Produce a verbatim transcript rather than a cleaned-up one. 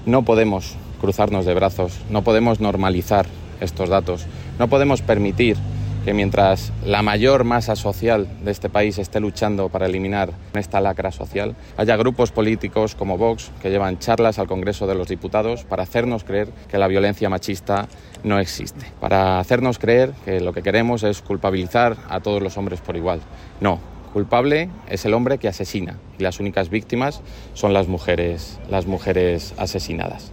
No podemos cruzarnos de brazos, no podemos normalizar estos datos, no podemos permitir que mientras la mayor masa social de este país esté luchando para eliminar esta lacra social, haya grupos políticos como Vox que llevan charlas al Congreso de los Diputados para hacernos creer que la violencia machista no existe, para hacernos creer que lo que queremos es culpabilizar a todos los hombres por igual. No, culpable es el hombre que asesina y las únicas víctimas son las mujeres, las mujeres asesinadas.